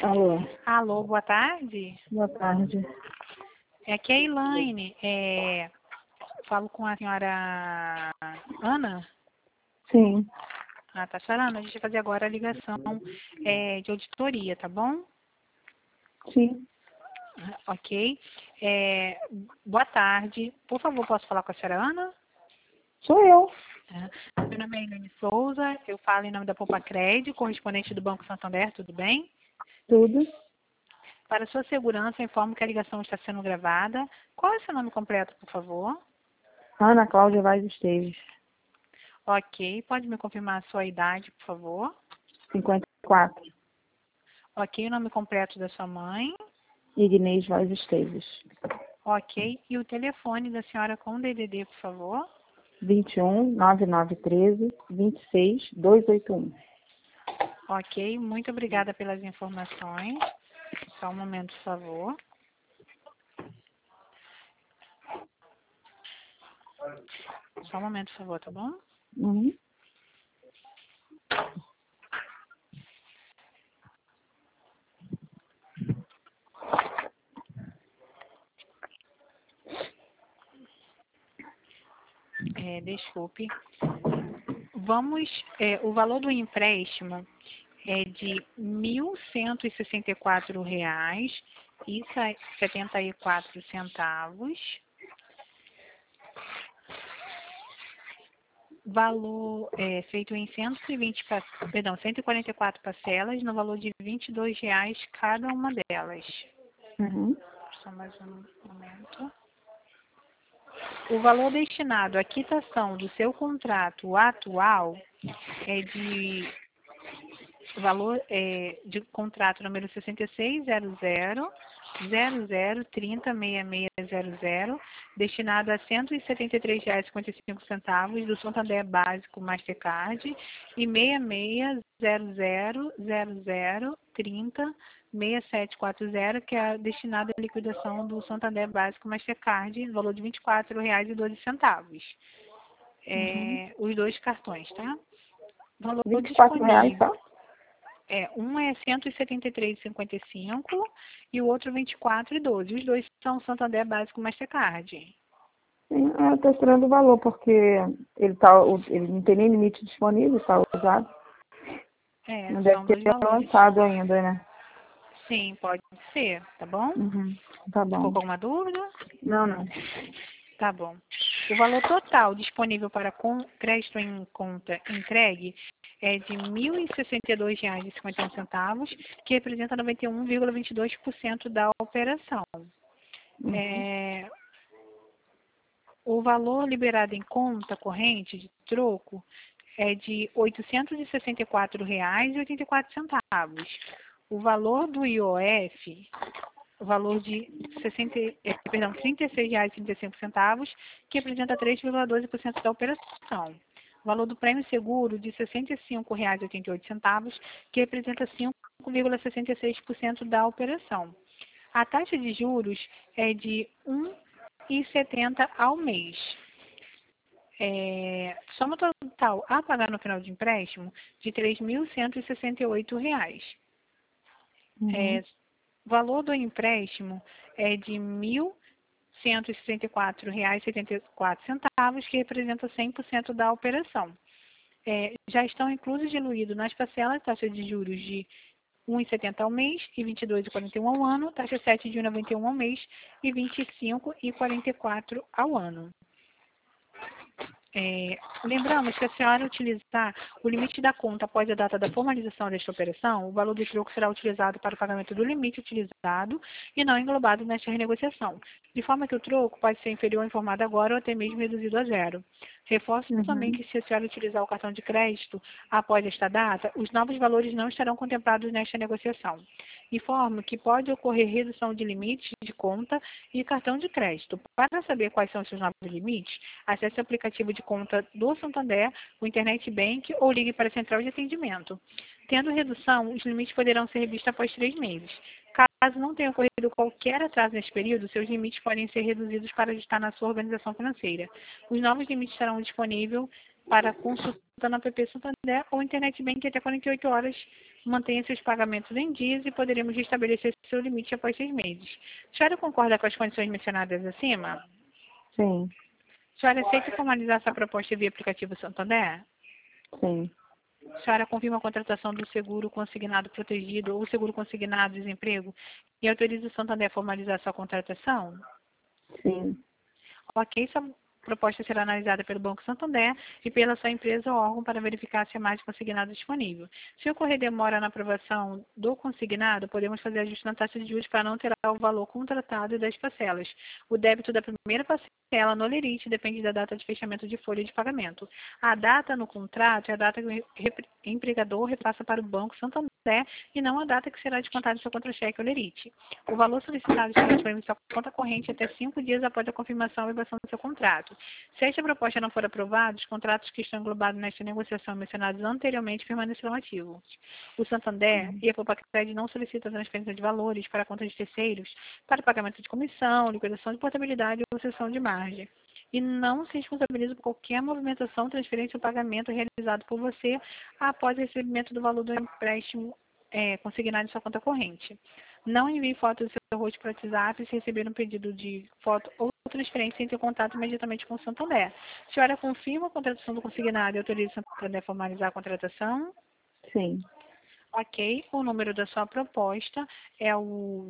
Alô, Alô, boa tarde. boa tarde. Aqui é a Elaine. Falo com a senhora Ana. Sim, Ah, tá, senhora Ana, a gente vai fazer agora a ligação de auditoria, tá bom? sim, Ok. Boa tarde. Por favor, posso falar com a senhora Ana? sou eu. Meu nome é Elaine Souza, eu falo em nome da Poupa-Cred, correspondente do Banco Santander, tudo bem? Tudo. Para sua segurança, informo que a ligação está sendo gravada. Qual é o seu nome completo, por favor? Ana Cláudia Vaz Esteves, Ok, pode me confirmar a sua idade, por favor? 54. Ok, o nome completo da sua mãe. Ignez Vaz Esteves, Ok, e o telefone da senhora com DDD, por favor? 21 9913 26 281. Ok, muito obrigada pelas informações. Só um momento, por favor. Só um momento, por favor, tá bom? Uhum. Desculpe. O valor do empréstimo é de R$ 1.164,74. Valor feito em 144 parcelas, no valor de R$ 22,00 cada uma delas. Uhum. Só mais um momento. O valor destinado à quitação do seu contrato atual é de de contrato número 660000306600, destinado a R$ 173,55 do Santander Básico Mastercard e 660000306740, que é destinado à liquidação do Santander Básico Mastercard, no valor de R$ 24,12. Os dois cartões, tá? Valor 24 reais, disponível. tá? Um é 173,55 e o outro 24,12. Os dois são Santander Básico Mastercard. Sim, eu estou estranhando o valor, porque ele não tem nem limite disponível, está usado. Não deve São ter dois valores. lançado ainda, né? Sim, pode ser, tá bom? Uhum. Tá Ficou bom. com alguma dúvida? Não, não. Tá bom. O valor total disponível para crédito em conta entregue é de R$ 1.062,51, que representa 91,22% da operação. Uhum. O valor liberado em conta corrente de troco é de R$ 864,84. O valor do IOF, o valor de R$ 36,35, que representa 3,12% da operação. O valor do prêmio seguro de R$ 65,88, que representa 5,66% da operação. A taxa de juros é de 1,70 ao mês. Soma total a pagar no final de empréstimo de R$ 3.168. Uhum. Valor do empréstimo é de R$ 1.164,74, que representa 100% da operação. Já estão inclusos diluídos nas parcelas taxa de juros de 1,70 ao mês e 22,41 ao ano, taxa 7,91 ao mês e 25,44 ao ano. Lembramos que a senhora utilizar o limite da conta após a data da formalização desta operação, o valor do troco será utilizado para o pagamento do limite utilizado e não englobado nesta renegociação, de forma que o troco pode ser inferior ao informado agora ou até mesmo reduzido a zero. Reforço também que se a senhora utilizar o cartão de crédito após esta data, os novos valores não estarão contemplados nesta negociação. Informo que pode ocorrer redução de limites de conta e cartão de crédito. Para saber quais são os seus novos limites, acesse o aplicativo de conta do Santander, o Internet Bank ou ligue para a central de atendimento. Tendo redução, os limites poderão ser revistos após 3 meses. Caso não tenha ocorrido qualquer atraso neste período, seus limites podem ser reduzidos para ajustar na sua organização financeira. Os novos limites estarão disponíveis para consulta na app Santander ou Internet Bank até 48 horas. Mantenha seus pagamentos em dias e poderemos restabelecer seu limite após 6 meses. A senhora concorda com as condições mencionadas acima? Sim, A senhora aceita formalizar essa proposta via aplicativo Santander? sim, A senhora confirma a contratação do seguro consignado protegido ou seguro consignado desemprego e autoriza o Santander a formalizar sua contratação? sim. Ok, sua proposta será analisada pelo Banco Santander e pela sua empresa ou órgão para verificar se há mais consignado disponível. Se ocorrer demora na aprovação do consignado, podemos fazer ajuste na taxa de juros para não alterar o valor contratado e das parcelas. O débito da primeira parcela no lerite depende da data de fechamento de folha de pagamento. A data no contrato é a data que o empregador repassa para o Banco Santander e não a data que será descontada em seu contra-cheque ou lerite. O valor solicitado estará disponível em sua conta corrente até 5 dias após a confirmação e versão do seu contrato. Se esta proposta não for aprovada, os contratos que estão englobados nesta negociação mencionados anteriormente permanecerão ativos. O Santander e a Poupa-Cred não solicitam transferência de valores para contas de terceiros para pagamento de comissão, liquidação de portabilidade ou cessão de margem. E não se responsabiliza por qualquer movimentação, transferência ou pagamento realizado por você após o recebimento do valor do empréstimo consignado em sua conta corrente. Não envie foto do seu rosto para o WhatsApp se receber um pedido de foto ou transferência, entre em contato imediatamente com o Santander. A senhora confirma a contratação do consignado e autoriza o Santander a formalizar a contratação? Sim. Ok, o número da sua proposta é o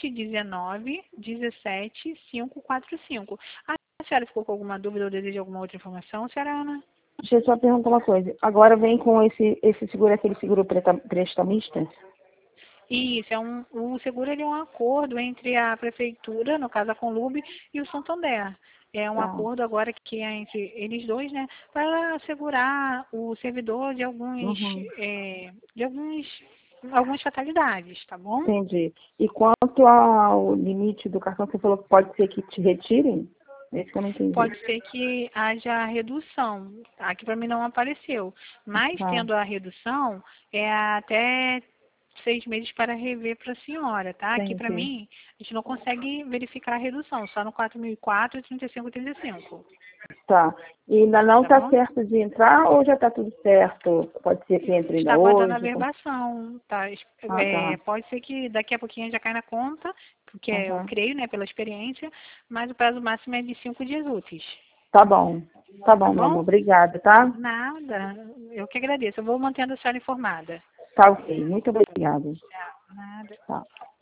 2019-17-545. A senhora ficou com alguma dúvida ou deseja alguma outra informação, senhora Ana? Deixa eu só perguntar uma coisa. Agora vem com esse seguro, aquele seguro prestamista? Isso, o seguro ele é um acordo entre a prefeitura, no caso a Conlube, e o Santander. É um Tá. acordo agora que é entre eles dois, né, para assegurar o servidor de Uhum. algumas fatalidades, tá bom? Entendi. E quanto ao limite do cartão, você falou que pode ser que te retirem? Esse que eu não entendi. Pode ser que haja redução. Aqui para mim não apareceu. Mas Tá, tendo a redução, é até 6 meses para rever para a senhora, tá? Aqui para entendi. mim, a gente não consegue verificar a redução, só no 4004 e 3535. Tá. E ainda não Tá está bom? certo de entrar ou já está tudo certo? Pode ser que entre Está ainda aguardando a hoje? verbação, tá? Ah, tá. Pode ser que daqui a pouquinho já caia na conta, porque eu Uhum. creio, né, pela experiência, mas o prazo máximo é de 5 dias úteis. Tá bom. Tá Tá bom, meu amor. bom? Obrigada, tá? Nada. Eu que agradeço. Eu vou mantendo a senhora informada. Tá ok. Muito obrigada. Nada. Tá.